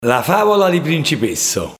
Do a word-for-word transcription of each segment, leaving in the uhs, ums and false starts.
La favola di Principesso.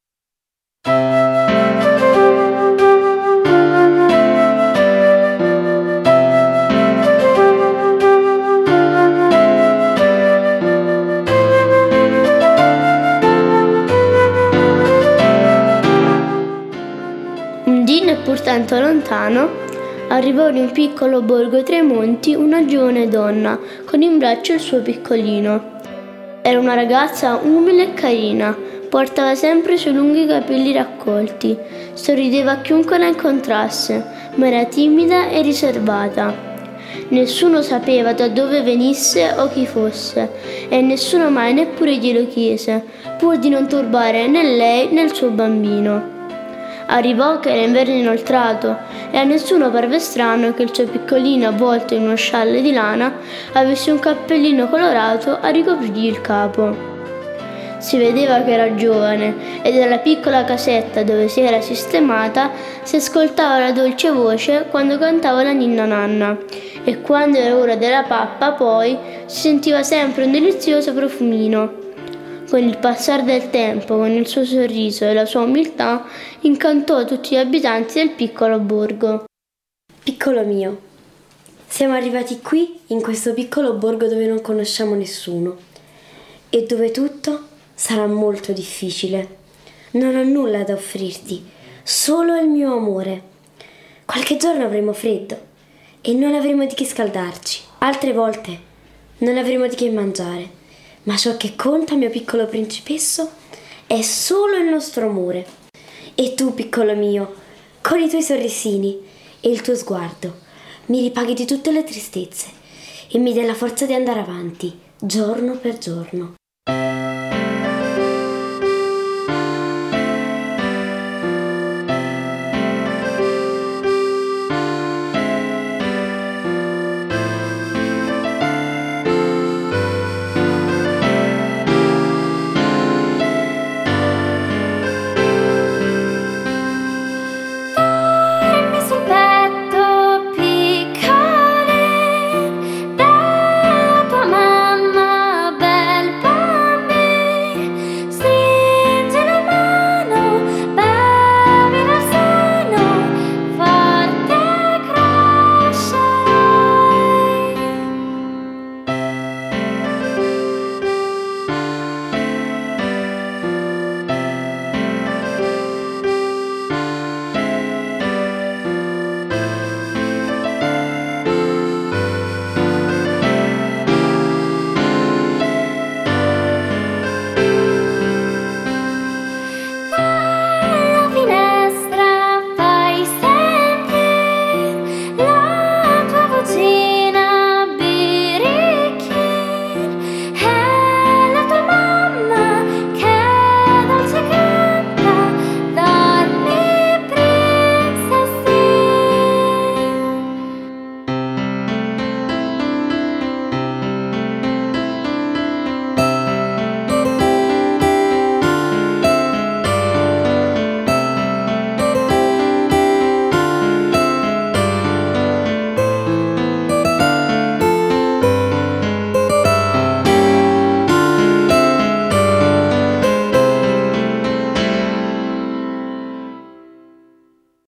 Un dì, neppur tanto lontano, arrivò in un piccolo borgo tra i monti una giovane donna con in braccio il suo piccolino. Era una ragazza umile e carina, portava sempre i suoi lunghi capelli raccolti, sorrideva a chiunque la incontrasse, ma era timida e riservata. Nessuno sapeva da dove venisse o chi fosse, e nessuno mai neppure glielo chiese, pur di non turbare né lei né il suo bambino. Arrivò che era inverno inoltrato e a nessuno parve strano che il suo piccolino, avvolto in uno scialle di lana, avesse un cappellino colorato a ricoprirgli il capo. Si vedeva che era giovane e dalla piccola casetta dove si era sistemata si ascoltava la dolce voce quando cantava la ninna nanna, e quando era ora della pappa poi si sentiva sempre un delizioso profumino. Con il passare del tempo, con il suo sorriso e la sua umiltà, incantò tutti gli abitanti del piccolo borgo. Piccolo mio, siamo arrivati qui in questo piccolo borgo dove non conosciamo nessuno e dove tutto sarà molto difficile. Non ho nulla da offrirti, solo il mio amore. Qualche giorno avremo freddo e non avremo di che scaldarci. Altre volte non avremo di che mangiare. Ma ciò che conta, mio piccolo principesso, è solo il nostro amore. E tu, piccolo mio, con i tuoi sorrisini e il tuo sguardo, mi ripaghi di tutte le tristezze e mi dai la forza di andare avanti, giorno per giorno.